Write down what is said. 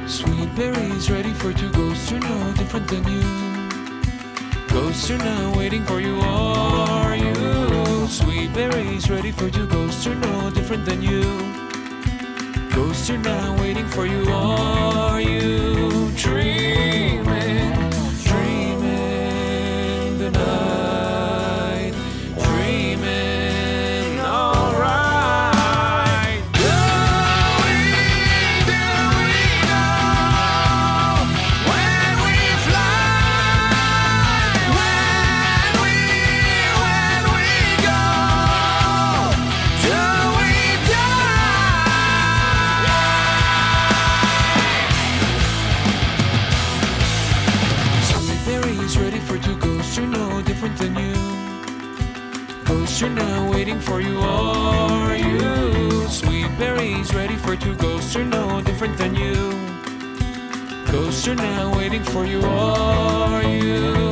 Sweet berries ready for two ghosts are no different than you. Ghosts are now waiting for you, are you? Sweet berries ready for two ghosts are no different than you. Ghosts are now waiting for you, are you? Dreaming, dreaming the night, dreaming alright. Going, do we know when we fly, when we go, do we die? Sweet berries ready for two ghosts are no different than you. Ghosts are now waiting for you, are you? Sweet berries ready for two ghosts are no different than you. Ghosts are now waiting for you, are you?